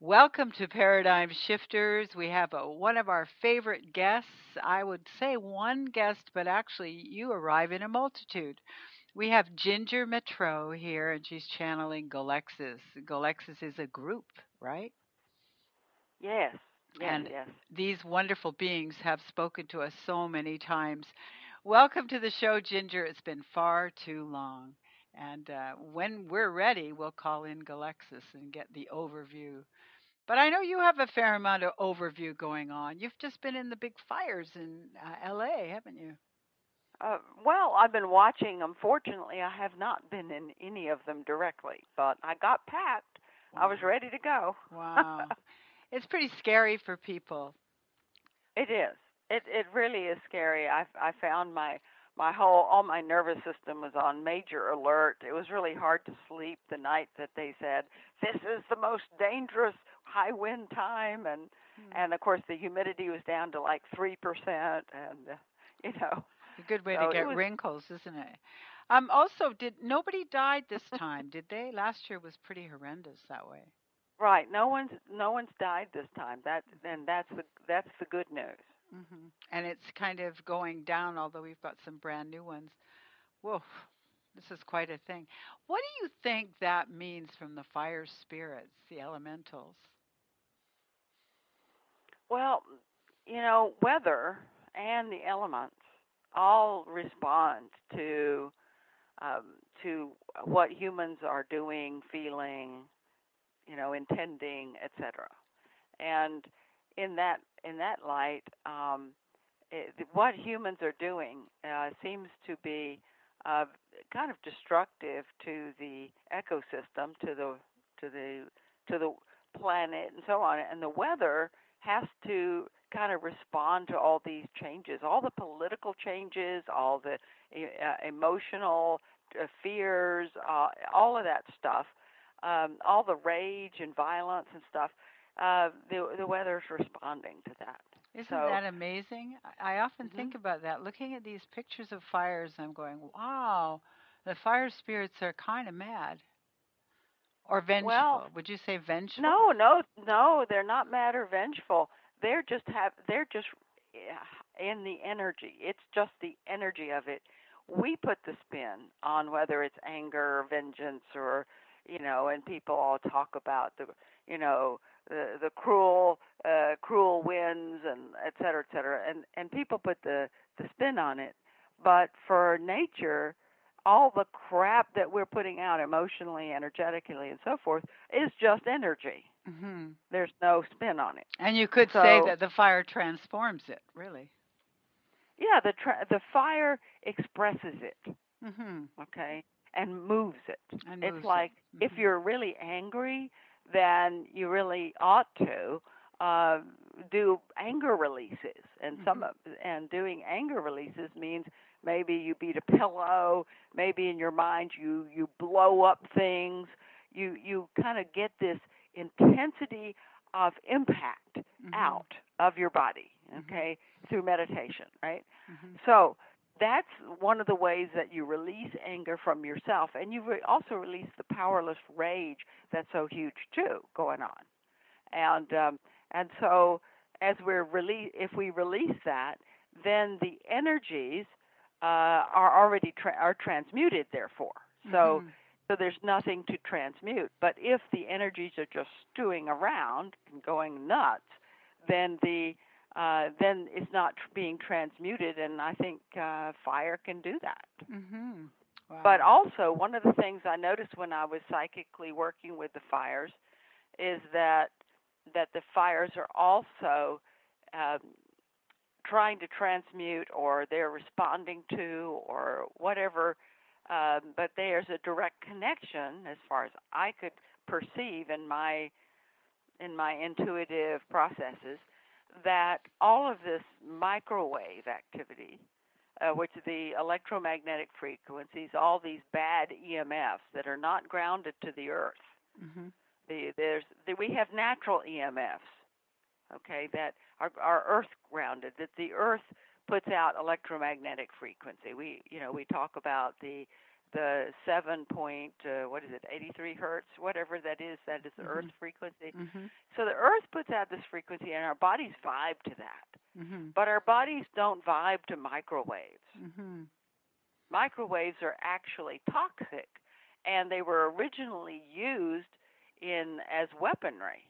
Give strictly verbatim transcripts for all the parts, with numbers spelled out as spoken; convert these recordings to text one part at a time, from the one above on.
Welcome to Paradigm Shifters. We have a, one of our favorite guests. I would say one guest, but actually, you arrive in a multitude. We have Ginger Metro here, and she's channeling Galexis. Galexis is a group, right? Yes, yes, And yes. these wonderful beings have spoken to us so many times. Welcome to the show, Ginger. It's been far too long. And uh, when we're ready, we'll call in Galexis and get the overview. But I know you have a fair amount of overview going on. You've just been in the big fires in uh, L A, haven't you? Uh, well, I've been watching. Unfortunately, I have not been in any of them directly, but I got packed. I was Wow. ready to go. Wow. It's pretty scary for people. It is. It it really is scary. I I found my my whole all my nervous system was on major alert. It was really hard to sleep the night that they said this is the most dangerous high wind time, and Hmm. and of course the humidity was down to like three percent, and uh, you know, A good way to so it get was wrinkles, isn't it? Um, also, did nobody died this time, did they? Last year was pretty horrendous that way. right. No one's no one's died this time. That and that's the that's the good news. Hmm. And it's kind of going down, although we've got some brand new ones. Whoa, this is quite a thing. What do you think that means from the fire spirits, the elementals? Well, you know, weather and the elements all respond to um, to what humans are doing, feeling, you know, intending, et cetera. And in that in that light, um, it, what humans are doing uh, seems to be uh, kind of destructive to the ecosystem, to the to the to the planet, and so on. And the weather has to kind of respond to all these changes, all the political changes, all the uh, emotional uh, fears, uh, all of that stuff, um, all the rage and violence and stuff. Uh, the the weather's responding to that. Isn't So that amazing? I I often hmm think about that. Looking at these pictures of fires, I'm going, wow, the fire spirits are kind of mad or Well, vengeful. Would you say vengeful? no, no, no. They're not mad or vengeful. They're just have. They're just in the energy. It's just the energy of it. We put the spin on whether it's anger, or vengeance, or you know. And people all talk about the you know the the cruel uh, cruel winds and et cetera, et cetera. And and people put the the spin on it. But for nature, all the crap that we're putting out emotionally, energetically, and so forth is just energy. Hmm. There's no spin on it. And you could say So, that the fire transforms it, really. yeah, the tra- the fire expresses it, Hmm. okay, and moves it. And It's moves it. like if Hmm. you're really angry, then you really ought to uh, do anger releases, and some Hmm. of, and doing anger releases means maybe you beat a pillow, maybe in your mind you you blow up things, you you kind of get this intensity of impact Hmm. out of your body, Hmm. okay, through meditation, right? Hmm. So that's one of the ways that you release anger from yourself, and you re- also release the powerless rage that's so huge too going on. And um, and so as we're release, if we release that, then the energies uh, are already tra- are transmuted. Therefore, so Hmm. so there's nothing to transmute. But if the energies are just stewing around and going nuts, then the uh, then it's not tr- being transmuted, and I think uh, fire can do that. Hmm. But Wow. also, one of the things I noticed when I was psychically working with the fires is that that the fires are also um, trying to transmute, or they're responding to, or whatever. Um, but there's a direct connection, as far as I could perceive in my in my intuitive processes, that all of this microwave activity, uh, which the electromagnetic frequencies, all these bad E M Fs that are not grounded to the earth. Hmm. The, there's the, we have natural E M Fs, okay, that are, are earth grounded. That the earth puts out electromagnetic frequency. We you know we talk about the the seven point uh, what is it, eighty-three hertz, whatever that is, that is the Mhm. Earth frequency. Mhm. So the Earth puts out this frequency, and our bodies vibe to that. Mhm. But our bodies don't vibe to microwaves. Mhm. Microwaves are actually toxic, and they were originally used in as weaponry.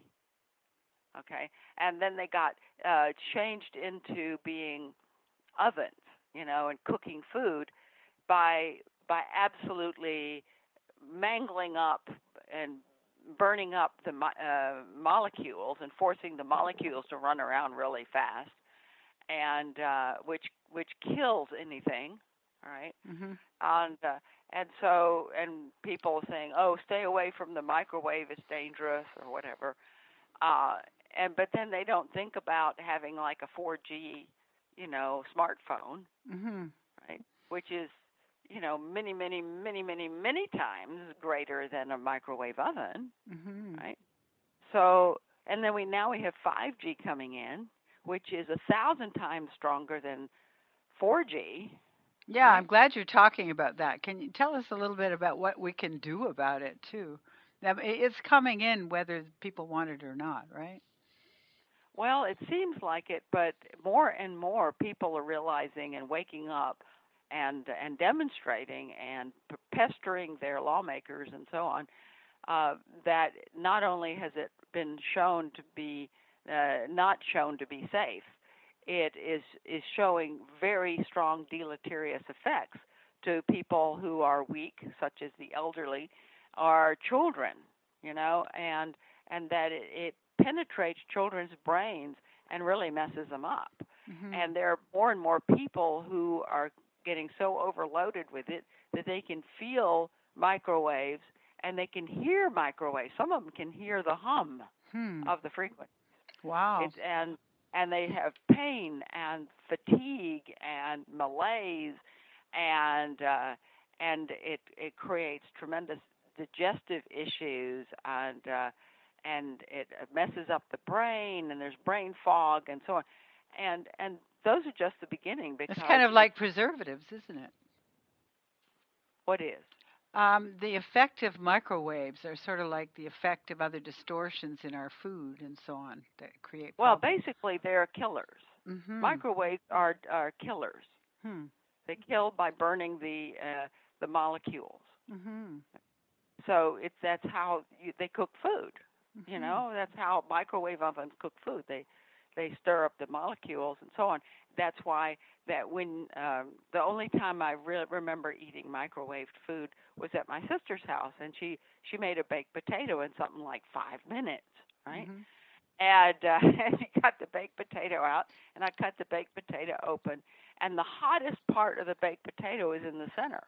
Okay, and then they got uh, changed into being ovens, you know, and cooking food by by absolutely mangling up and burning up the uh, molecules and forcing the molecules to run around really fast, and uh, which which kills anything, all right? Mhm. And uh, and so and people saying, oh, stay away from the microwave, it's dangerous or whatever. Uh, and but then they don't think about having like a four G, you know, smartphone, Mhm. right? Which is, you know, many, many, many, many, many times greater than a microwave oven, Mhm. right? So, and then we now we have five G coming in, which is a thousand times stronger than four G, Yeah, I'm right? glad you're talking about that. Can you tell us a little bit about what we can do about it too? I mean, it's coming in whether people want it or not, right? Well, it seems like it, but more and more people are realizing and waking up and and demonstrating and pestering their lawmakers and so on, uh, that not only has it been shown to be uh, not shown to be safe, it is is showing very strong deleterious effects to people who are weak, such as the elderly, or children, you know, and and that it, it penetrates children's brains and really messes them up. Mhm. And there are more and more people who are getting so overloaded with it that they can feel microwaves and they can hear microwaves. Some of them can hear the hum Hmm. of the frequency. Wow. It's and and they have pain and fatigue and malaise, and uh, and it it creates tremendous digestive issues, and uh, and it messes up the brain, and there's brain fog and so on, and and those are just the beginning It's because kind of it's like preservatives, isn't it? what is. Um, the effect of microwaves are sort of like the effect of other distortions in our food and so on that create Well, problems. basically, they're killers. Mhm. Microwaves are are killers. Hmm. They kill by burning the uh, the molecules. Mhm. So it's that's how you, they cook food. You Mhm. know, that's how microwave ovens cook food. They they stir up the molecules and so on. That's why that when um, the only time I re- remember eating microwaved food was at my sister's house, and she she made a baked potato in something like five minutes, right? Mhm. And uh, and he got the baked potato out, and I cut the baked potato open, and the hottest part of the baked potato is in the center,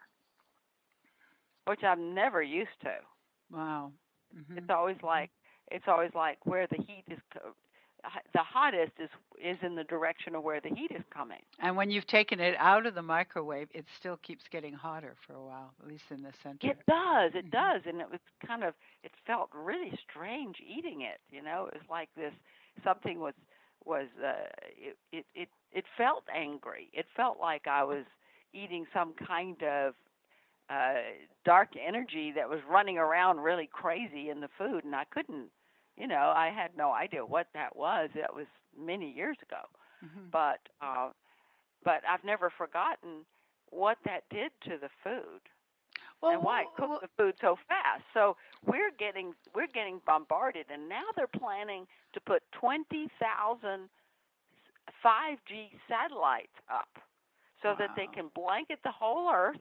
which I'm never used to. Wow. It's Mhm. always like it's always like where the heat is. Co- the hottest is is in the direction of where the heat is coming. And when you've taken it out of the microwave, it still keeps getting hotter for a while, at least in the It center. does, it Mhm. does, and it was kind of it felt really strange eating it. You know, it was like this something was was uh, it it it it felt angry. It felt like I was eating some kind of uh dark energy that was running around really crazy in the food, and I couldn't, you know, I had no idea what that was. That was many years ago. Mhm. But uh but I've never forgotten what that did to the food Well, and why it w- cooked w- the food so fast. So we're getting we're getting bombarded, and now they're planning to put twenty thousand five G satellites up so that they wow. can blanket the whole earth,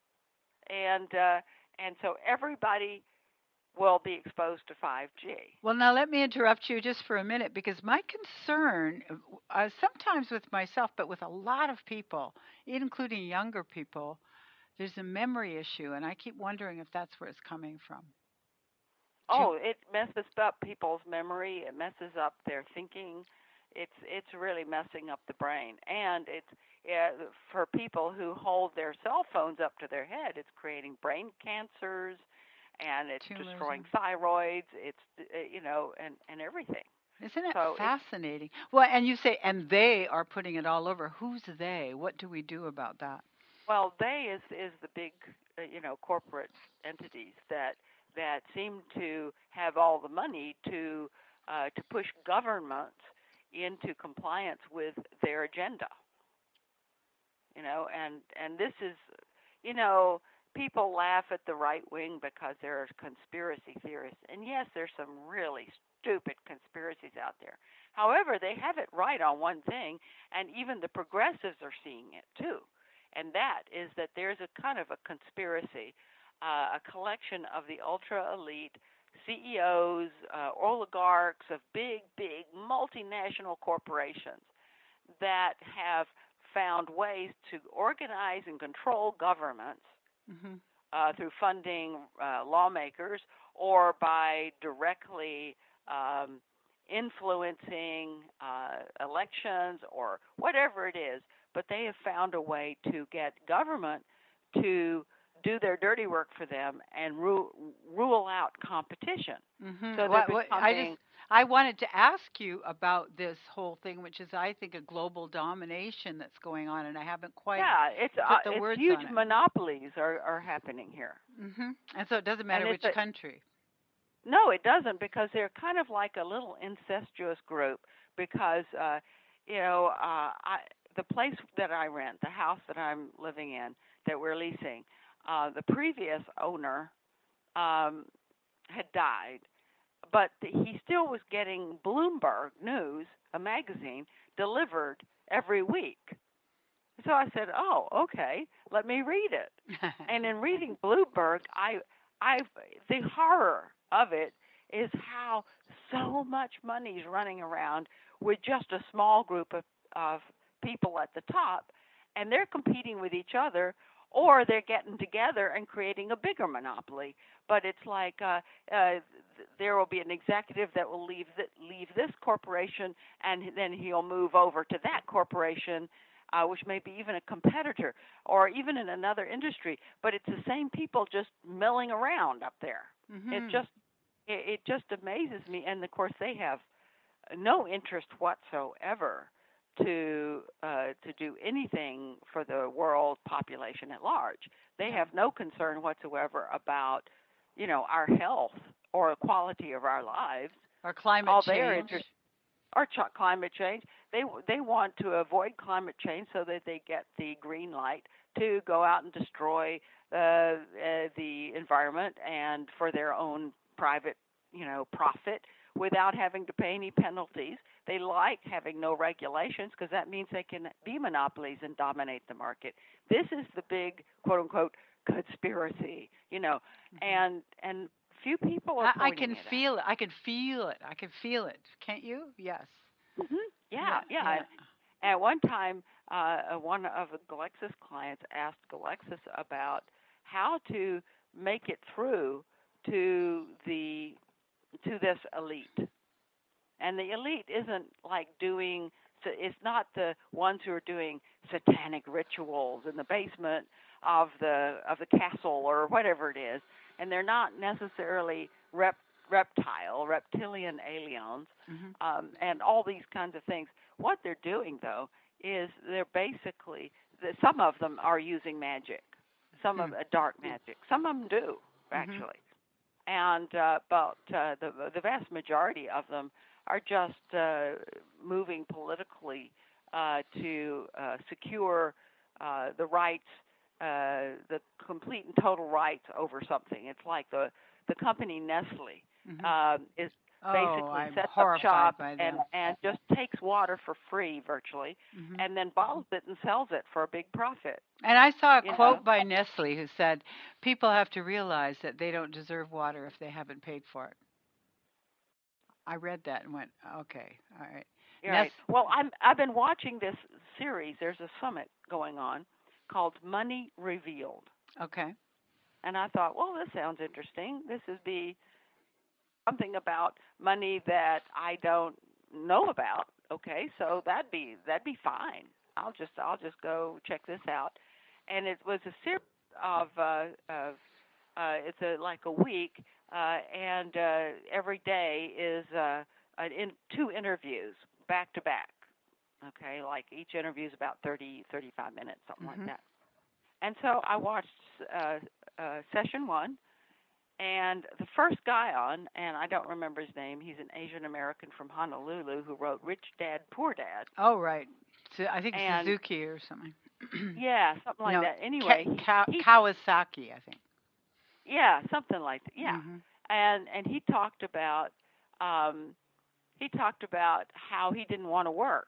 and uh and so everybody will be exposed to five G. Well, now let me interrupt you just for a minute because my concern, uh, sometimes with myself, but with a lot of people, including younger people, there's a memory issue, and I keep wondering if that's where it's coming from. Too. Oh, it messes up people's memory. It messes up their thinking. It's it's really messing up the brain, and it's yeah, for people who hold their cell phones up to their head. It's creating brain cancers, and it's Tumors. destroying thyroids. It's uh, you know, and and everything. Isn't it So it's fascinating? Well, and you say, and they are putting it all over. Who's they? What do we do about that? Well, they is is the big, uh, you know, corporate entities that that seem to have all the money to uh, to push governments into compliance with their agenda. You know, and and this is, you know, people laugh at the right wing because there are conspiracy theorists, and yes, there's some really stupid conspiracies out there. However, they have it right on one thing, and even the progressives are seeing it too, and that is that there's a kind of a conspiracy, uh, a collection of the ultra elite C E Os, uh, oligarchs of big, big multinational corporations that have found ways to organize and control governments Mhm. uh, through funding uh, lawmakers or by directly um, influencing uh, elections or whatever it is. But they have found a way to get government to do their dirty work for them and ru- rule out competition. Mhm. So they're What, what, I just becoming, I wanted to ask you about this whole thing, which is I think a global domination that's going on, and I haven't quite yeah, it's uh, put the it's words huge on it. monopolies are are happening here, Mhm. And so it doesn't and matter it's which a country. no, it doesn't because they're kind of like a little incestuous group because uh you know, uh I the place that I rent, the house that I'm living in that we're leasing, uh the previous owner um had died, but he still was getting Bloomberg News, a magazine, delivered every week. So I said, "Oh, okay, let me read it." And in reading Bloomberg, I, I, the horror of it is how so much money is running around with just a small group of, of people at the top, and they're competing with each other, or they're getting together and creating a bigger monopoly. But it's like uh, uh, there will be an executive that will leave th- leave this corporation, and then he'll move over to that corporation, uh, which may be even a competitor or even in another industry, but it's the same people just milling around up there. It Mhm. just it, it just amazes me, and of course they have no interest whatsoever to uh, to do anything for the world population at large. They Yeah. have no concern whatsoever about, you know, our health or quality of our lives. Or climate All they are change. interested or ch- climate change. They they want to avoid climate change so that they get the green light to go out and destroy uh, uh, the environment and for their own private, you know, profit without having to pay any penalties. They like having no regulations because that means they can be monopolies and dominate the market. This is the big quote unquote conspiracy, you know, Mhm. and and few people are I, I pointing can it feel it. I can feel it. I can feel it. Can't you? Yes. out. hmm Yeah, Yeah. yeah. Yeah. At one time, uh, one of Galexis clients asked Galexis about how to make it through to the to this elite, and the elite isn't like doing. So it's not the ones who are doing satanic rituals in the basement of the of the castle or whatever it is, and they're not necessarily rep, reptile reptilian aliens, Mhm. um, and all these kinds of things. What they're doing though is they're basically some of them are using magic, some of Mhm. uh, dark magic, some of them do Mhm. actually, and uh, but uh, the the vast majority of them are just uh, moving politically uh, to uh, secure uh, the rights, uh, the complete and total rights over something. It's like the the company Nestle Mhm. um, is Oh, basically I'm sets up horrified shop by and them. and just takes water for free virtually, Mhm. and then bottles it and sells it for a big profit. And I saw a You know. quote by Nestle who said, "People have to realize that they don't deserve water if they haven't paid for it." I read that and went, "Okay, all right." You're Nest. right. Well, I'm I've been watching this series. There's a summit going on called Money Revealed, Okay. and I thought, well, this sounds interesting. This is be something about money that I don't know about. Okay, so that'd be that'd be fine. I'll just I'll just go check this out. And it was a series of uh, of uh, it's a like a week, uh, and uh, every day is uh, an in, two interviews back to back. Okay, like each interview is about thirty thirty five minutes, something like Mhm. that. And so I watched uh, uh, session one, and the first guy on, and I don't remember his name. He's an Asian American from Honolulu who wrote Rich Dad Poor Dad, Oh, right. So I think and Suzuki or something. yeah, something like No, that. Anyway, Ka- he Ka- he Kawasaki, I think. yeah, something like that. Yeah, Mhm. and and he talked about um, he talked about how he didn't want to work.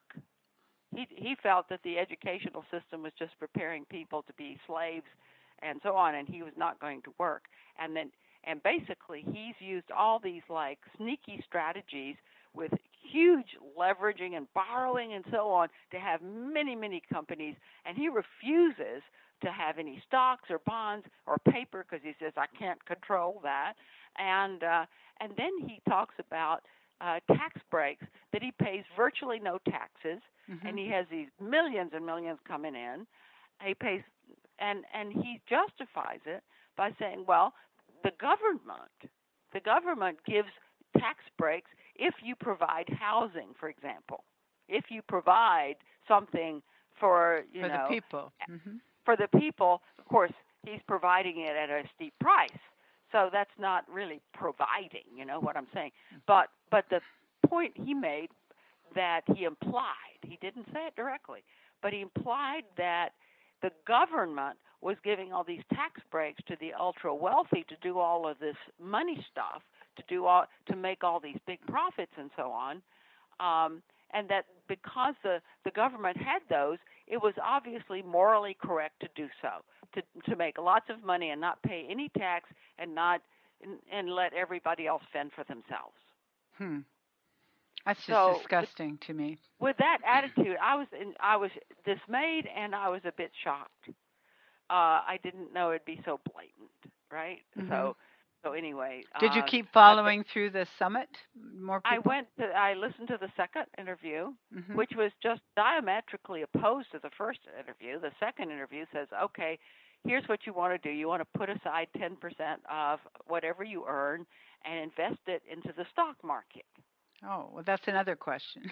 He he felt that the educational system was just preparing people to be slaves and so on, and he was not going to work. And then and basically he's used all these like sneaky strategies with huge leveraging and borrowing and so on to have many many companies, and he refuses to have any stocks or bonds or paper because he says I can't control that. And uh, and then he talks about uh, tax breaks that he pays virtually no taxes, and Mhm. he has these millions and millions coming in. He pays, and and he justifies it by saying, well, the government, the government gives tax breaks if you provide housing, for example, if you provide something for you For the know people. Mhm. for the people. Of course, he's providing it at a steep price, so that's not really providing. You know what I'm saying? But but the point he made that he implied, he didn't say it directly, but he implied that the government was giving all these tax breaks to the ultra wealthy to do all of this money stuff, to do all to make all these big profits and so on. Um, and that because the, the government had those, it was obviously morally correct to do so, to to make lots of money and not pay any tax and not and, and let everybody else fend for themselves. Hmm. That's just So with disgusting to me. with that attitude, I was in, I was dismayed and I was a bit shocked. Uh, I didn't know it'd be so blatant, right? Mhm. So so anyway, Did you uh, keep I following through the summit? More I people? went to I listened to the second interview, Mhm. which was just diametrically opposed to the first interview. The second interview says, okay, here's what you want to do. You want to put aside ten percent of whatever you earn and invest it into the stock market. Oh, well, that's another question.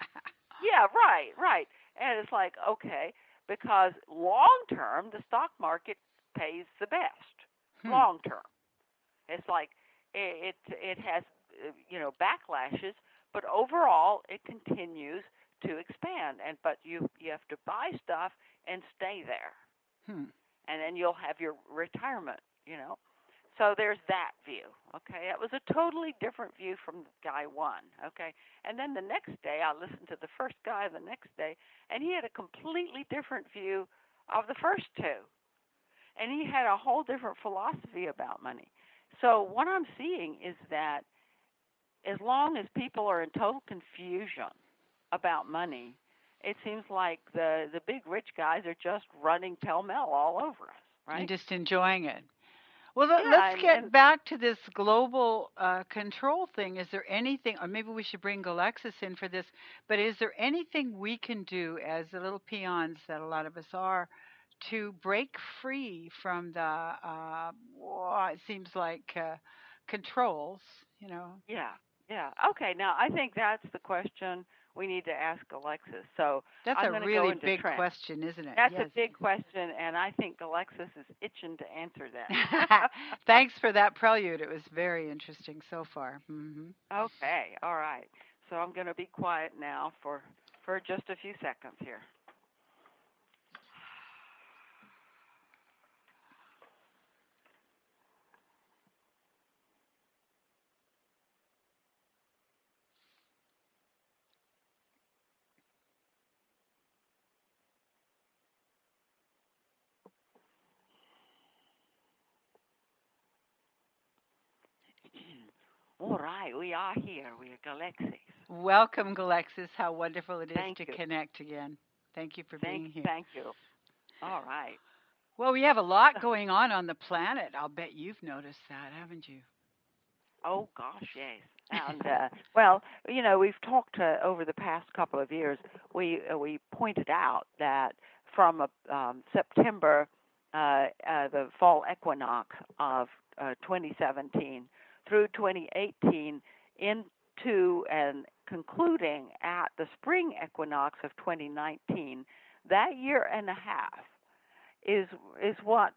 Yeah, right, right. And it's like, okay, because long term, the stock market pays the best. Hmm. Long term. It's like it, it it has uh, you know backlashes, but overall it continues to expand. And but you you have to buy stuff and stay there, Hmm. and then you'll have your retirement. You know, so there's that view. Okay, that was a totally different view from guy one. Okay, and then the next day I listened to the first guy the next day, and he had a completely different view of the first two, and he had a whole different philosophy about money. So what I'm seeing is that as long as people are in total confusion about money, it seems like the the big rich guys are just running pell mell all over us, And right? just enjoying it. Well, let- Yeah, let's and get and back to this global uh, control thing. Is there anything, or maybe we should bring Galexis in for this, but is there anything we can do as the little peons that a lot of us are to break free from the, uh, well, it seems like uh, controls, you know? yeah, yeah. Okay, now I think that's the question we need to ask Alexis. So That's I'm a going to go really into big trend. question, isn't it? That's a Yes. big question, and I think Alexis is itching to answer that. Thanks for that prelude. It was very interesting so far. Hmm. Okay, all right. So I'm going to be quiet now for for just a few seconds here. All right, we are here. We are Galexis. Welcome, Galexis. How wonderful it is Thank to you. connect again. Thank you for Thank being here. thank you. All right. Well, we have a lot going on on the planet. I'll bet you've noticed that, haven't you? Oh gosh, yes. And uh, well, you know, we've talked uh, over the past couple of years. We uh, we pointed out that from uh, um, September, uh, uh, the fall equinox of uh, twenty seventeen through twenty eighteen, into and concluding at the spring equinox of twenty nineteen, that year and a half is is what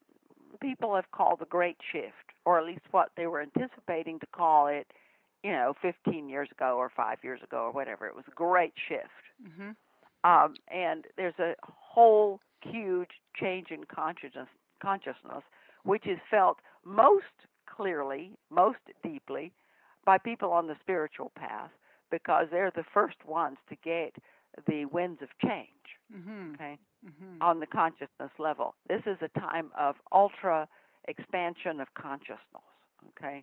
people have called the Great Shift, or at least what they were anticipating to call it, you know, fifteen years ago or five years ago or whatever. It was a great shift. Mm-hmm. Um, and there's a whole huge change in consciousness, consciousness, which is felt most clearly, most deeply by people on the spiritual path because they're the first ones to get the winds of change. Mm-hmm. Okay, Mm-hmm. on the consciousness level. This is a time of ultra expansion of consciousness, okay?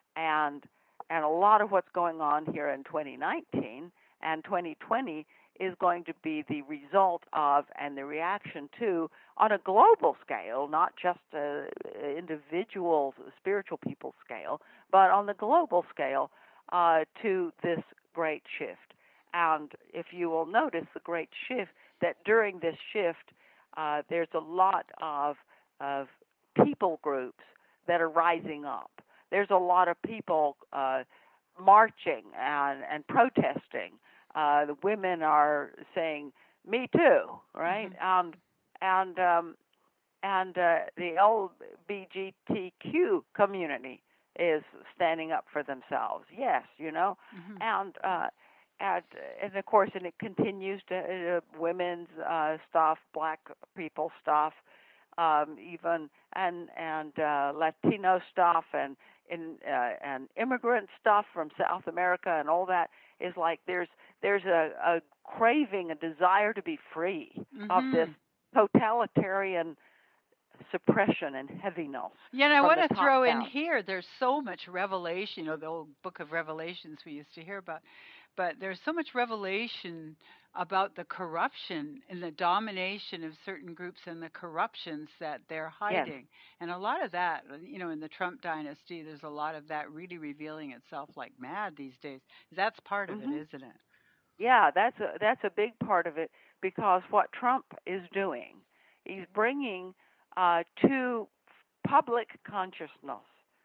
And and a lot of what's going on here in twenty nineteen and twenty twenty is going to be the result of and the reaction to, on a global scale, not just a individual spiritual people scale, but on the global scale, uh, to this great shift. And if you will notice the great shift, that during this shift, uh, there's a lot of of people groups that are rising up. There's a lot of people uh, marching and, and protesting. Uh, the women are saying, "Me too," right? Mm-hmm. And and um, and uh, the L G B T Q community is standing up for themselves. Yes, you know, Mm-hmm. and uh, and and of course, and it continues to uh, women's uh, stuff, black people stuff, um, even and and uh, Latino stuff, and in uh, and immigrant stuff from South America, and all that is like there's there's a, a craving, a desire to be free of this Mm-hmm. totalitarian suppression and heaviness Yeah, and I from want the to top throw in down. here, there's so much revelation, you know, the old book of Revelations we used to hear about, but there's so much revelation about the corruption and the domination of certain groups and the corruptions that they're Yes. hiding. And a lot of that, uh, you know, in the Trump dynasty, there's a lot of that really revealing itself like mad these days. That's part of it, Mhm. isn't it? Yeah, that's a that's a big part of it because what Trump is doing, he's bringing uh, to public consciousness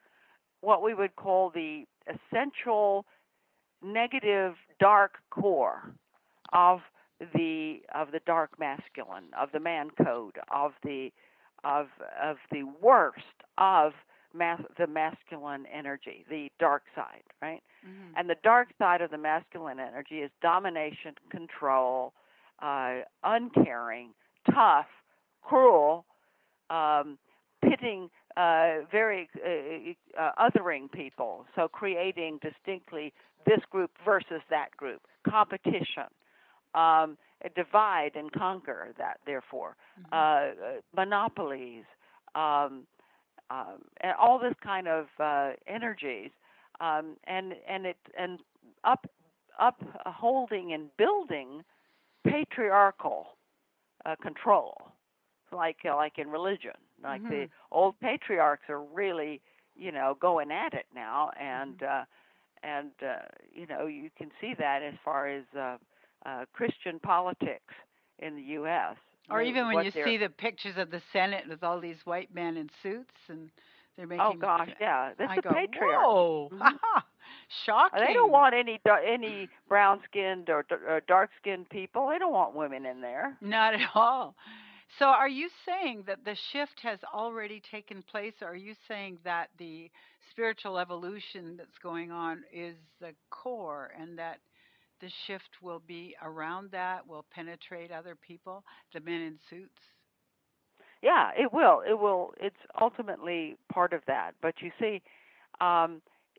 what we would call the essential negative dark core of the of the dark masculine, of the man code, of the of of the worst of mas- the masculine energy, the dark side, right? Mhm. And the dark side of the masculine energy is domination, control, uh, uncaring, tough, cruel, um, pitting, uh, very uh, uh, othering people. So creating distinctly this group versus that group, competition, um, divide and conquer. That therefore, uh, Mhm. uh, monopolies, um, um, and all this kind of uh, energies, um, and and it and up upholding and building patriarchal uh, control, like uh, like in religion. Like the Mhm. old patriarchs are really, you know, going at it now, and Mhm. uh, and uh, you know you can see that as far as uh, uh, Christian politics in the U S. Or They, even when what you they're see the pictures of the Senate with all these white men in suits and they're oh making, gosh, yeah, that's I the go, patriarchy. whoa, Hmm. They don't shocking. want any any brown skinned or, or dark skinned people. They don't want women in there. Not at all. So, are you saying that the shift has already taken place, or are you saying that the spiritual evolution that's going on is the core and that the shift will be around that, will penetrate other people, the men in suits? Yeah, it will. It will. It's ultimately part of that. But you see, um,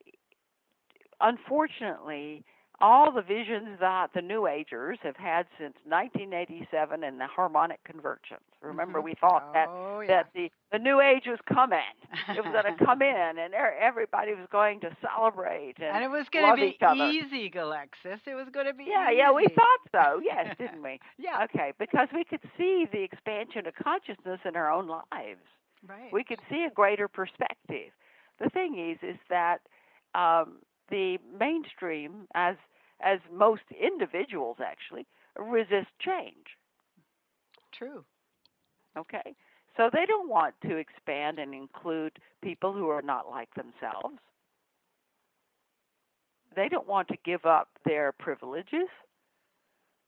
unfortunately, all the visions that the New Agers have had since nineteen eighty-seven and the harmonic convergence. Remember, Hmm. we thought that Oh, yeah. that the the New Age was coming. It was going to come in, and er- everybody was going to celebrate and And it was going to love be each other. easy, Galexis. It was going to be Yeah, yeah, we easy. thought so. Yes, didn't we? Yeah, Okay, because we could see the expansion of consciousness in our own lives. right. We could see a greater perspective. The thing is, is that um, the mainstream, as as most individuals actually resist change. True. Okay, so they don't want to expand and include people who are not like themselves. They don't want to give up their privileges.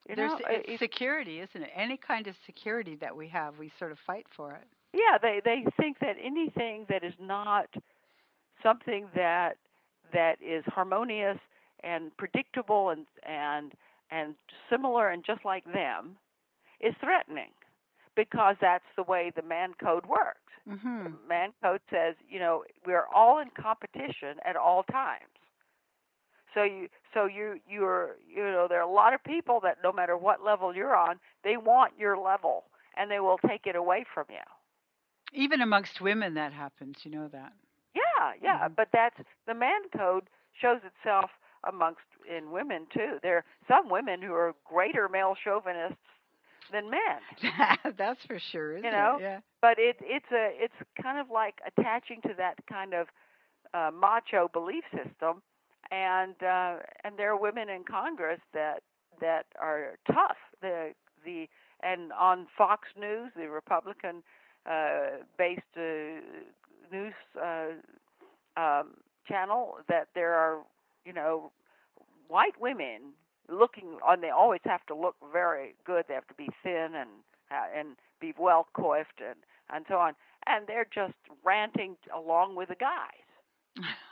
You There's know, it's if security, isn't it? Any kind of security that we have, we sort of fight for it. yeah, they they think that anything that is not something that that is harmonious and predictable and and and similar and just like them is threatening, because that's the way the man code works. The Mhm. man code says, you know, we're all in competition at all times. So you so you you're you know there are a lot of people that no matter what level you're on, they want your level and they will take it away from you. Even amongst women that happens, you know that. Yeah, yeah, Mhm. but that's the man code shows itself amongst in women too. There are some women who are greater male chauvinists than men, That's for sure, you isn't it? know. Yeah. But it it's a it's kind of like attaching to that kind of uh, macho belief system, and uh, and there are women in Congress that that are tough. The the and on Fox News, the Republican uh, based uh, news uh, um, channel, that there are, you know, white women looking on. They always have to look very good. They have to be thin and uh, and be well coiffed and and so on. And they're just ranting along with the guys.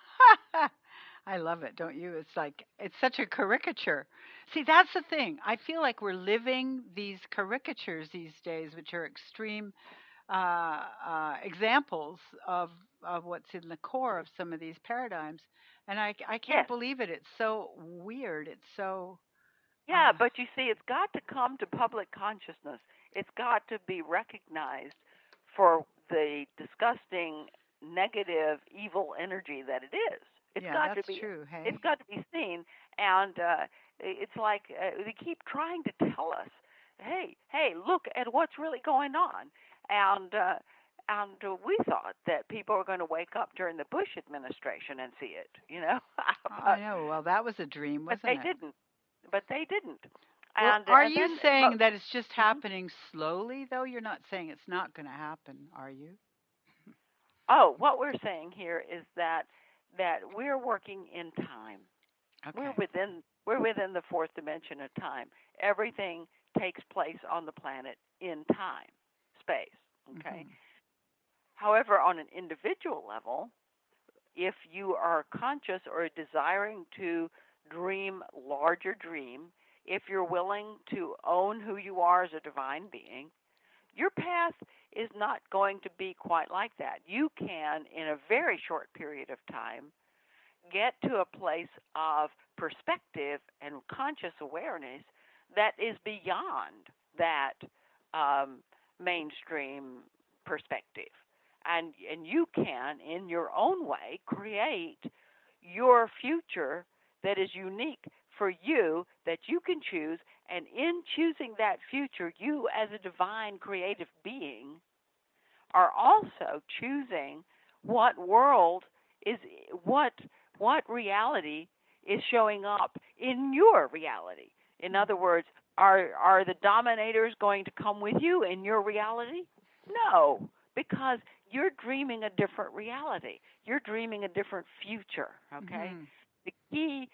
I love it, don't you? It's like it's such a caricature. See, that's the thing. I feel like we're living these caricatures these days, which are extreme uh, uh, examples of of what's in the core of some of these paradigms. And I I can't Yes. believe it. It's so weird. It's so Yeah, uh, but you see, it's got to come to public consciousness. It's got to be recognized for the disgusting, negative, evil energy that it is. It's yeah, got to that's be. true. It's Hey. got to be seen, and uh, it's like uh, they keep trying to tell us, "Hey, hey, look at what's really going on," and uh, and uh, we thought that people were going to wake up during the Bush administration and see it, you know, I but know. Well, that was a dream, but wasn't they it? didn't. But they didn't. Well, And are and you then saying mo- that it's just mhm. happening slowly, though? You're not saying it's not going to happen, are you? Oh, what we're saying here is that that we're working in time. We're Okay. within we're within the fourth dimension of time. Everything takes place on the planet in time, space. Okay. Mhm. However, on an individual level, if you are conscious or desiring to dream larger dream, if you're willing to own who you are as a divine being, your path is not going to be quite like that. You can, in a very short period of time, get to a place of perspective and conscious awareness that is beyond that um, mainstream perspective. And, and you can, in your own way, create your future that is unique for you, that you can choose. And in choosing that future, you, as a divine creative being, are also choosing what world is what what reality is showing up in your reality. In Mm. other words, are are the dominators going to come with you in your reality? No, because you're dreaming a different reality. You're dreaming a different future, okay? Mhm. The key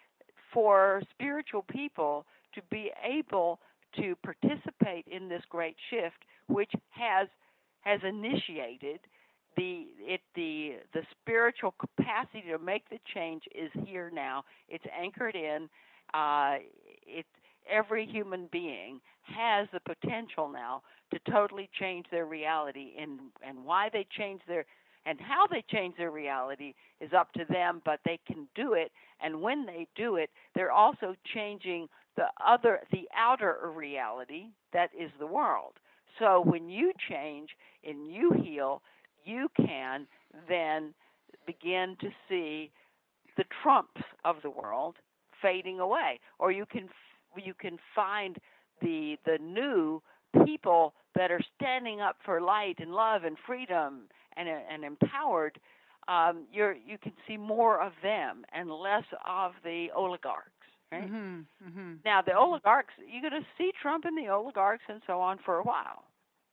for spiritual people to be able to participate in this great shift, which has has initiated the it the the spiritual capacity to make the change is here now. It's anchored in. Uh, it every human being has the potential now to totally change their reality, and and why they change their and how they change their reality is up to them, but they can do it. And when they do it, they're also changing the other the outer reality that is the world. So when you change and you heal, you can then begin to see the trumps of the world fading away, or you can you can find the the new people that are standing up for light and love and freedom and and empowered. Um, you're you can see more of them and less of the oligarchs, right? Mhm. Mhm. Now the oligarchs, you're going to see Trump and the oligarchs and so on for a while,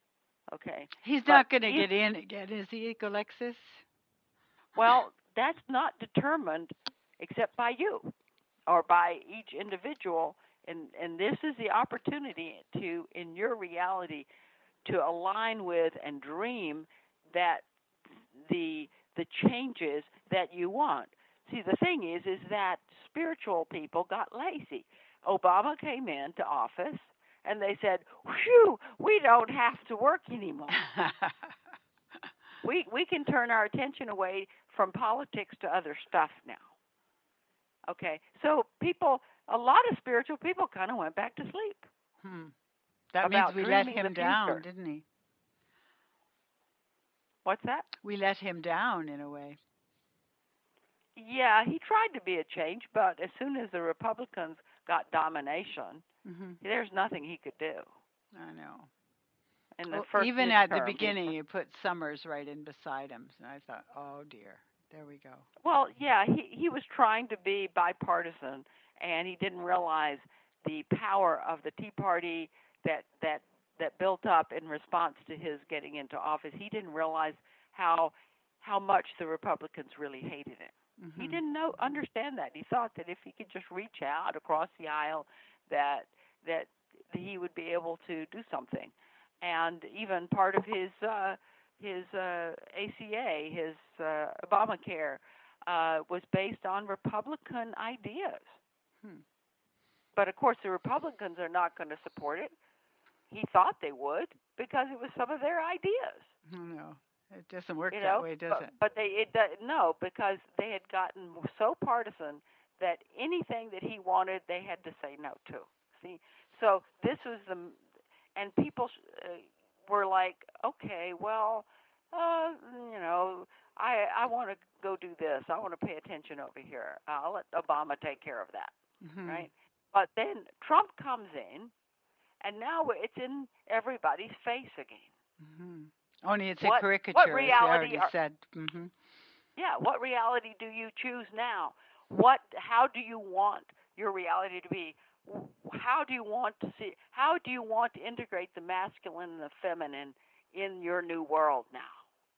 okay? He's But not going to if get in again, is he, Alexis? well, that's not determined except by you or by each individual And and this is the opportunity to, in your reality, to align with and dream that the the changes that you want. See, the thing is, is that spiritual people got lazy. Obama came into office, and they said, "Whew, we don't have to work anymore. we we can turn our attention away from politics to other stuff now." Okay, so people, a lot of spiritual people, kind of went back to sleep Hmm. That means about we let dreaming the him down, future. didn't he? What's that? We let him down in a way. Yeah, he tried to be a change, but as soon as the Republicans got domination, Hmm. there's nothing he could do. I know. In the Well, first even at the midterm, he beginning, you put Summers right in beside him, and I thought, oh dear, there we go. well, yeah, he he was trying to be bipartisan, and he didn't realize the power of the Tea Party that that that built up in response to his getting into office. He didn't realize how how much the Republicans really hated him. He Hmm. didn't know understand that. He thought that if he could just reach out across the aisle, that that he would be able to do something. And even part of his uh, his uh, A C A, his uh, Obamacare, uh, was based on Republican ideas. Hmm. But of course, the Republicans are not going to support it. He thought they would because it was some of their ideas. No, it doesn't work You that know, way, does but it? but they it does no, because they had gotten so partisan that anything that he wanted, they had to say no to. See, so this was the, and people uh, were like, okay, well, uh, you know, I I want to go do this. I want to pay attention over here. I'll let Obama take care of that, Hmm. right? But then Trump comes in, and now it's in everybody's face again. Hmm. Only it's a What what caricature, as we reality already are said. Hmm. yeah, what reality do you choose now? What how do you want your reality to be? How do you want to see how do you want to integrate the masculine and the feminine in your new world now?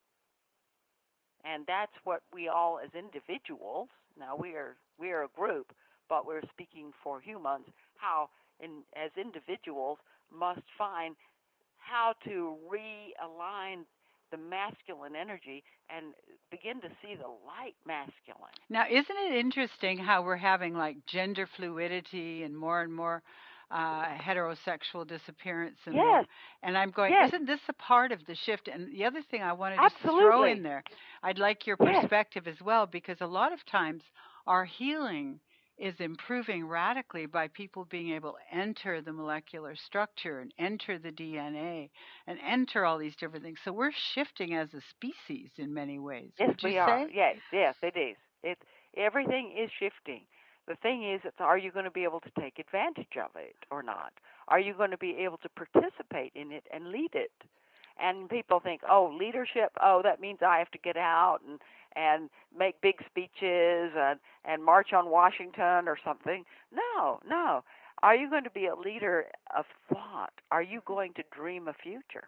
And that's what we all as individuals, now we are we are a group, but we're speaking for humans, how in as individuals must find how to realign the masculine energy and begin to see the light masculine. Now, isn't it interesting how we're having like gender fluidity and more and more uh, heterosexual disappearance and more? Yes, And I'm going, yes, isn't this a part of the shift? And the other thing I wanted just to throw in absolutely. there, I'd like your Yes, perspective as well, because a lot of times our healing is improving radically by people being able to enter the molecular structure and enter the D N A and enter all these different things. So we're shifting as a species in many ways. yes, Would you we are. say? Yes, yes, it is. It everything is shifting. The thing is, it's are you going to be able to take advantage of it or not? Are you going to be able to participate in it and lead it? And people think, oh, leadership, oh, that means I have to get out and and make big speeches and and march on Washington or something. No, no. Are you going to be a leader of thought? Are you going to dream a future?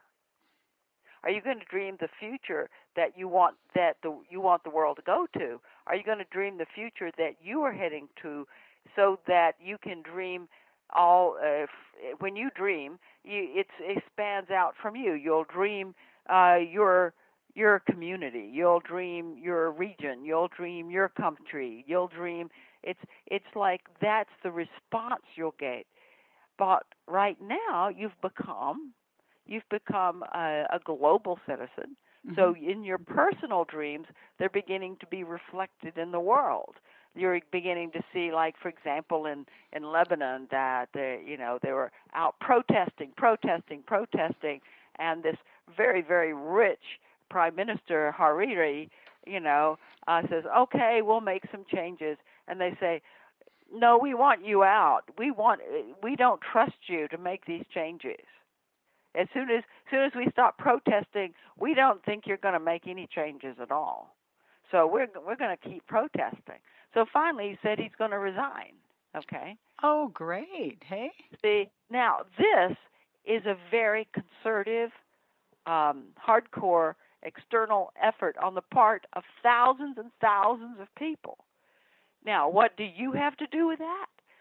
Are you going to dream the future that you want that the you want the world to go to? Are you going to dream the future that you are heading to, so that you can dream all? Uh, f- when you dream, you, it expands out from you. You'll dream uh, your your community. You'll dream your region. You'll dream your country. You'll dream. It's it's like that's the response you'll get. But right now, you've become you've become a, a global citizen. Hmm. So in your personal dreams, they're beginning to be reflected in the world. You're beginning to see, like for example, in in Lebanon, that they, you know, they were out protesting, protesting, protesting, and this very, very rich Prime Minister Hariri, you know, uh, says, "Okay, we'll make some changes," and they say, no, we want you out. We want we don't trust you to make these changes. As soon as, as soon as we stop protesting, we don't think you're going to make any changes at all. So we're we're going to keep protesting. So finally, he said he's going to resign. Okay. Oh, great. Hey? See, now this is a very conservative, um, hardcore external effort on the part of thousands and thousands of people. Now, what do you have to do with that?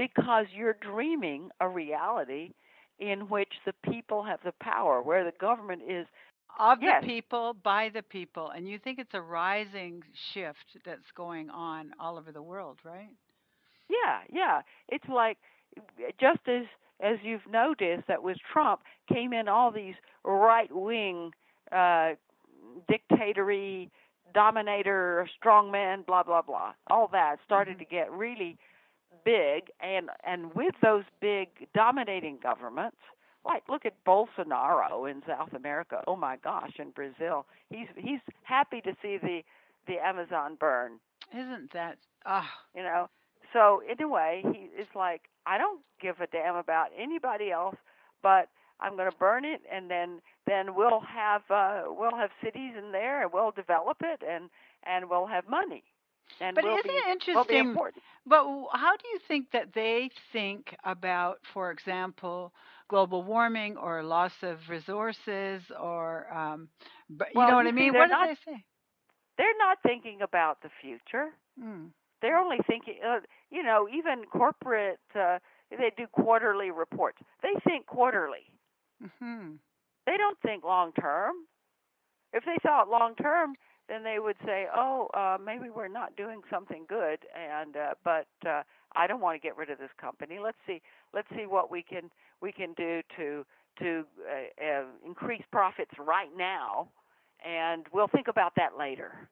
because you're dreaming a reality in which the people have the power, where the government is, Of the yes, people, by the people. And you think it's a rising shift that's going on all over the world, right? yeah, yeah. It's like just as as you've noticed that with Trump came in all these right wing uh dictatory dominator strongmen, blah blah blah. All that started Hmm. to get really big, and and with those big dominating governments, like look at Bolsonaro in South America. Oh my gosh, in Brazil, he's he's happy to see the the Amazon burn, Isn't that, ah, you know. So in a way, he is like, I don't give a damn about anybody else, but I'm going to burn it, and then then we'll have uh, we'll have cities in there, and we'll develop it, and and we'll have money, and but we'll isn't be it we'll be interesting? important. But w- how do you think that they think about, for example, global warming or loss of resources or, um, but you know Well, what you I see, mean? they're What do not they say? they're not thinking about the future. Mm. They're only thinking, uh, you know, even corporate, uh, they do quarterly reports. They think quarterly. Hmm. They don't think long term. If they thought long term, then they would say, "Oh, uh, maybe we're not doing something good, and uh, but uh, I don't want to get rid of this company. Let's see, let's see what we can we can do to to uh, uh, increase profits right now, and we'll think about that later."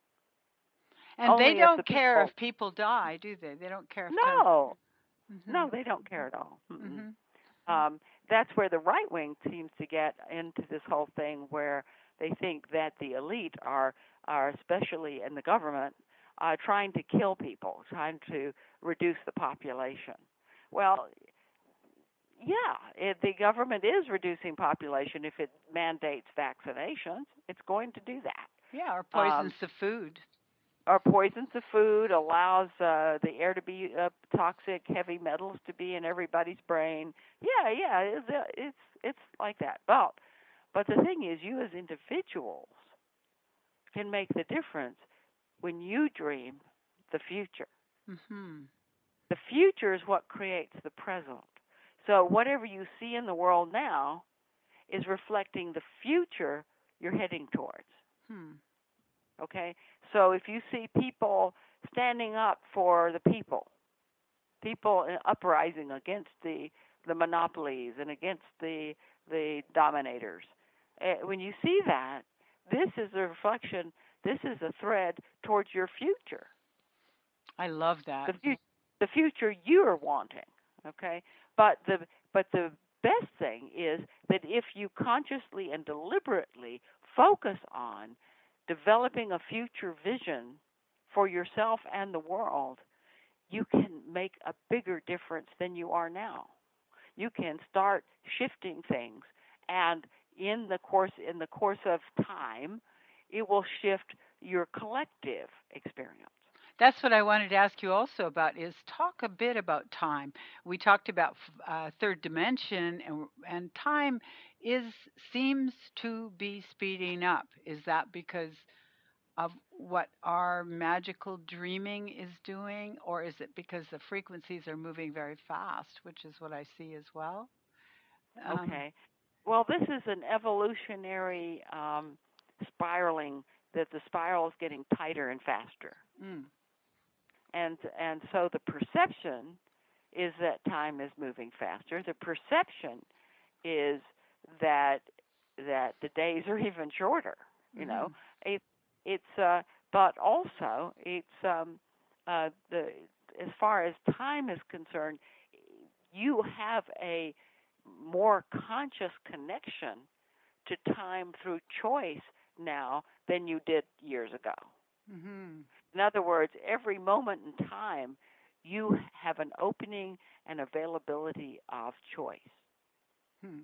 And they Only if the don't care people, if people die, do they? They don't care if con. no, Mhm. no, they don't care at all. Mm-mm. Mhm. Um, that's where the right wing seems to get into this whole thing, where they think that the elite are are especially in the government uh, trying to kill people, trying to reduce the population. Well, yeah, if the government is reducing population if it mandates vaccinations. It's going to do Yeah, or that. poisons Um, the food. or poisons the food, allows uh, the air to be uh, toxic, heavy metals to be in everybody's brain. Yeah, yeah, it's uh, it's it's like that. But but the thing is, you as individuals can make the difference when you dream the future. Mhm. The future is what creates the present. So whatever you see in the world now is reflecting the future you're heading towards. Hmm. Okay? So if you see people standing up for the people, people uprising against the the monopolies and against the the dominators, uh, when you see that, this is a reflection, this is a thread towards your future, I love that. the future, the future you are wanting. Okay? But the but the best thing is that if you consciously and deliberately focus on developing a future vision for yourself and the world, you can make a bigger difference than you are now. You can start shifting things, and in the course in the course of time, it will shift your collective experience. That's what I wanted to ask you also about is talk a bit about time. We talked about uh, third dimension and and time is seems to be speeding up. Is that because of what our magical dreaming is doing, or is it because the frequencies are moving very fast, which is what I see as well? Um, Okay. Well, this is an evolutionary um, spiraling, that the spiral is getting tighter and faster. mm, And and so the perception is that time is moving faster. The perception is that that the days are even shorter. You know, hmm it it's uh, but also it's um, uh, the as far as time is concerned, you have a more conscious connection to time through choice now than you did years ago. hmm In other words, every moment in time, you have an opening and availability of choice. hmm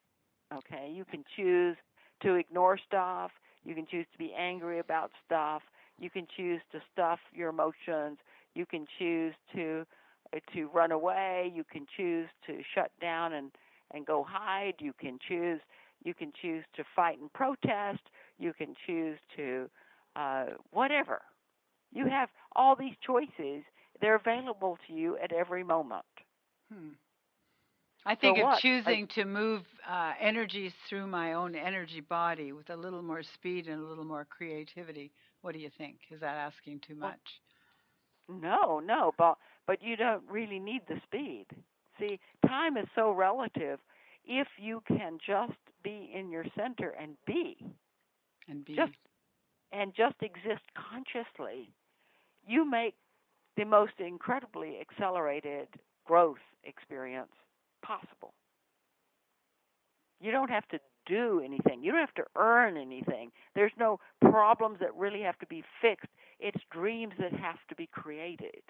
Okay, you can choose to ignore stuff. You can choose to be angry about stuff. You can choose to stuff your emotions. You can choose to uh, to run away. You can choose to shut down and and go hide. You can choose you can choose to fight and protest. You can choose to uh, whatever. You have all these choices. They're available to you at every moment. Hmm. I So think of what? I, choosing to move uh, energies through my own energy body with a little more speed and a little more creativity. What do you think? Is that asking too well, much? no, no, but but you don't really need the speed. See, time is so relative. If you can just be in your center and be, And just be. and just exist consciously, you make the most incredibly accelerated growth experience possible. You don't have to do anything. You don't have to earn anything. There's no problems that really have to be fixed. It's dreams that have to be created.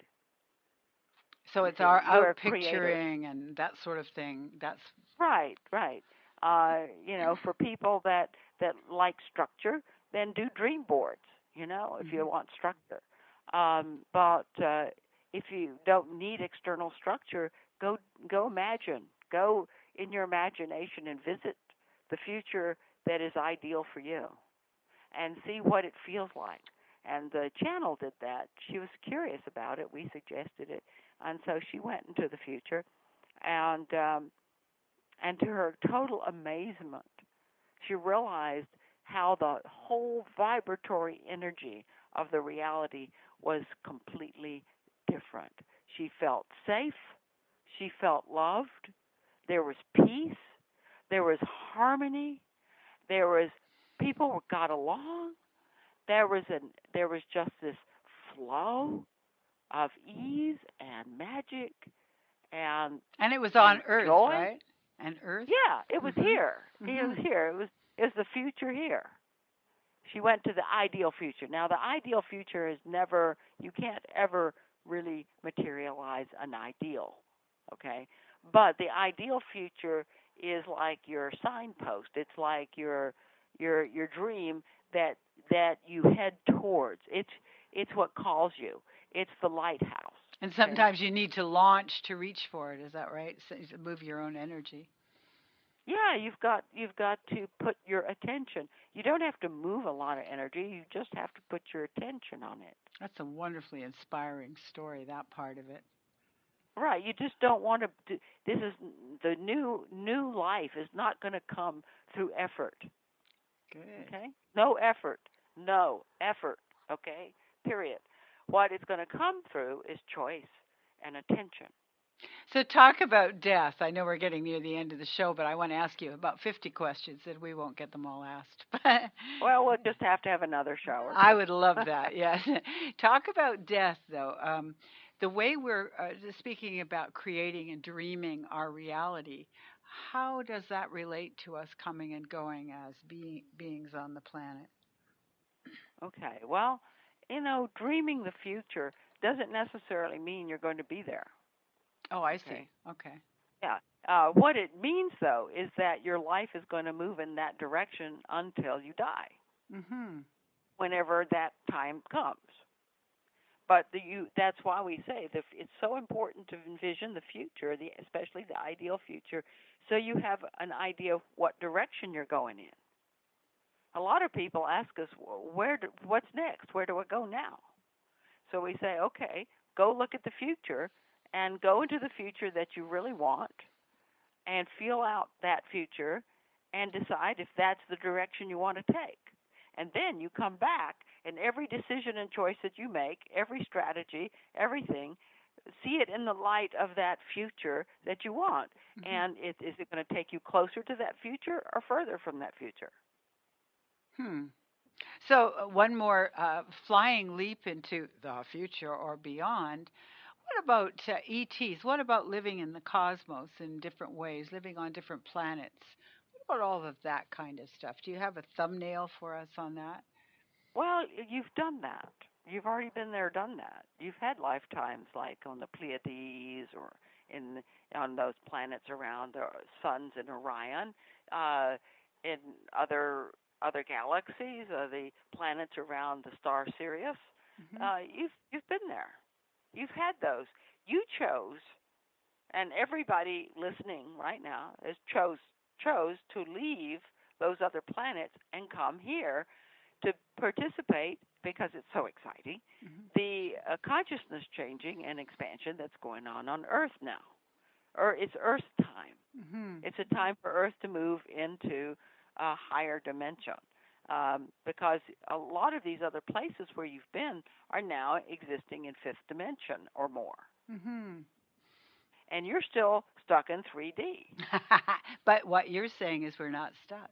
So You it's our see, you're a out creator. picturing and that sort of thing. That's Right, right. Uh, you know, for people that that like structure, then do dream boards. You know, if hmm you want structure. Um, but uh, if you don't need external structure, go go imagine. Go in your imagination and visit the future that is ideal for you, and see what it feels like. And the channel did that. She was curious about it. We suggested it, and so she went into the future, and um, and to her total amazement, she realized how the whole vibratory energy of the reality was completely different. She felt safe. She felt loved. There was peace. There was harmony. There was people got along. There was an there was just this flow of ease and magic and and it was and on Earth, joy. right? And Earth. Yeah, it was Mhm. here. It was Mhm. here. It was it was the future here. She went to the ideal future. Now the ideal future is never you can't ever really materialize an ideal. Okay? But the ideal future is like your signpost. It's like your your your dream that that you head towards. It's it's what calls you. It's the lighthouse. And Okay? sometimes you need to launch to reach for it. Is that right? So you move your own energy. Yeah, you've got you've got to put your attention. You don't have to move a lot of energy. You just have to put your attention on it. That's a wonderfully inspiring story. That part of it. Right. You just don't want to. Do, this is the new new life is not going to come through effort. Good. Okay. No effort. No effort. Okay. Period. What it's going to come through is choice and attention. So talk about death. I know we're getting near the end of the show, but I want to ask you about fifty questions, and we won't get them all asked. Well, we'll just have to have another show or I two. would love that. Yes. Talk about death, though. Um, the way we're uh, speaking about creating and dreaming our reality, how does that relate to us coming and going as being, beings on the planet? Okay. Well, you know, dreaming the future doesn't necessarily mean you're going to be there. Oh, I see. Okay. Okay. Yeah. Uh, what it means, though, is that your life is going to move in that direction until you die, Mhm. whenever that time comes. But the, you, that's why we say that it's so important to envision the future, the, especially the ideal future, so you have an idea of what direction you're going in. A lot of people ask us, where do, what's next? Where do I go now? So we say, okay, go look at the future and go into the future that you really want and feel out that future and decide if that's the direction you want to take. And then you come back, and every decision and choice that you make, every strategy, everything, see it in the light of that future that you want. Mhm. And it, is it going to take you closer to that future or further from that future? Hmm. So, uh, one more uh, flying leap into the future or beyond. What about uh, E Ts? What about living in the cosmos in different ways, living on different planets? What about all of that kind of stuff? Do you have a thumbnail for us on that? Well, you've done that. You've already been there, done that. You've had lifetimes like on the Pleiades or in on those planets around the suns in Orion, uh, in other other galaxies, uh, the planets around the star Sirius. hmm Uh, you've you've been there. You've had those. You chose, and everybody listening right now has chose chose to leave those other planets and come here to participate because it's so exciting. hmm The uh, consciousness changing and expansion that's going on on Earth now. or it's Earth time. Mm-hmm. It's a time for Earth to move into a higher dimension. Um, because a lot of these other places where you've been are now existing in fifth dimension or more. Mm-hmm. And you're still stuck in three D. But what you're saying is we're not stuck.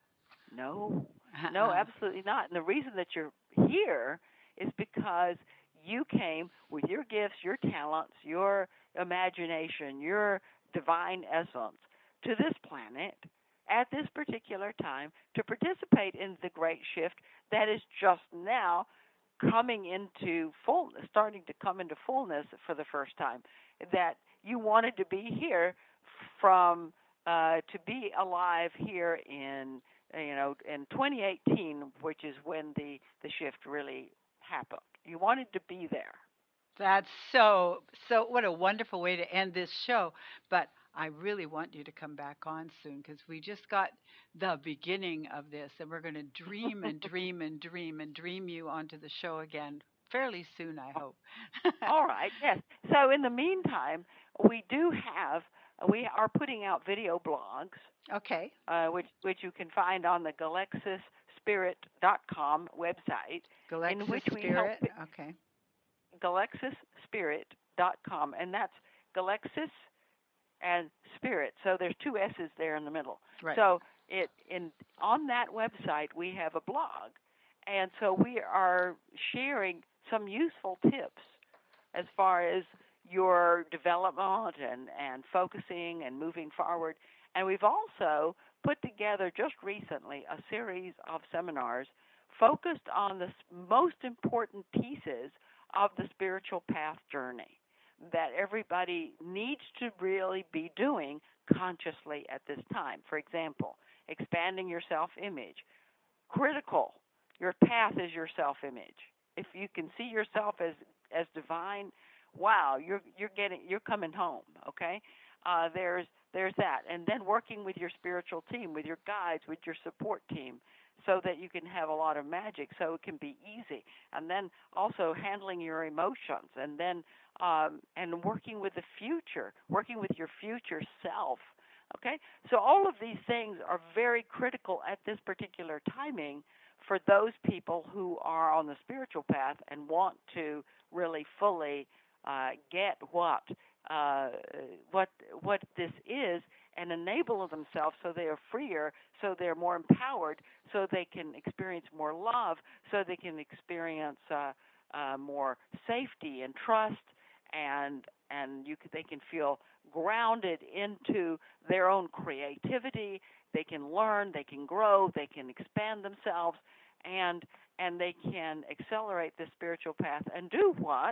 No, no, Uh-uh. absolutely not. And the reason that you're here is because you came with your gifts, your talents, your imagination, your divine essence to this planet at this particular time to participate in the great shift that is just now coming into fullness, starting to come into fullness for the first time. That you wanted to be here from uh, to be alive here in you know in twenty eighteen, which is when the the shift really happened. You wanted to be there. That's so, so what a wonderful way to end this show. But I really want you to come back on soon because we just got the beginning of this and we're going to dream and dream and dream and dream you onto the show again fairly soon, I hope. All right, yes. So in the meantime, we do have we are putting out video blogs, Okay. uh, which which you can find on the galexis spirit dot com website, in Galexis which we help Spirit. Okay. galexis spirit dot com, and that's Galexis and Spirit. So there's two S's there in the middle. Right. So it in on that website we have a blog, and so we are sharing some useful tips as far as your development and, and focusing and moving forward. And we've also put together just recently a series of seminars focused on the most important pieces of the spiritual path journey that everybody needs to really be doing consciously at this time. For example, expanding your self-image. Critical. Your path is your self-image. If you can see yourself as as divine, wow, you're you're getting you're coming home, okay? Uh, there's there's that, and then working with your spiritual team, with your guides, with your support team, so that you can have a lot of magic, so it can be easy, and then also handling your emotions, and then um, and working with the future, working with your future self. Okay, so all of these things are very critical at this particular timing for those people who are on the spiritual path and want to really fully uh, get what uh, what what this is and enable themselves so they are freer, so they're more empowered, so they can experience more love, so they can experience uh, uh, more safety and trust, and and you can, they can feel grounded into their own creativity. They can learn, they can grow, they can expand themselves, and and they can accelerate the spiritual path and do what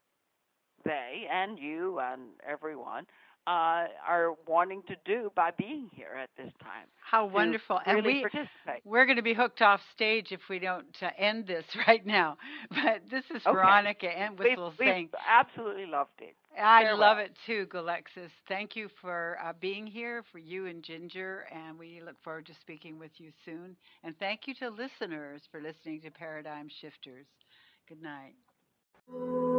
they and you and everyone uh, are wanting to do by being here at this time How to wonderful. And really we participate. we're going to be hooked off stage if we don't uh, end this right now. But this is Okay. Veronica We've, Entwistle we've saying, absolutely loved it. I love Farewell. it too, Galexis. Thank you for uh, being here, for you and Ginger, and we look forward to speaking with you soon. And thank you to listeners for listening to Paradigm Shifters. Good night.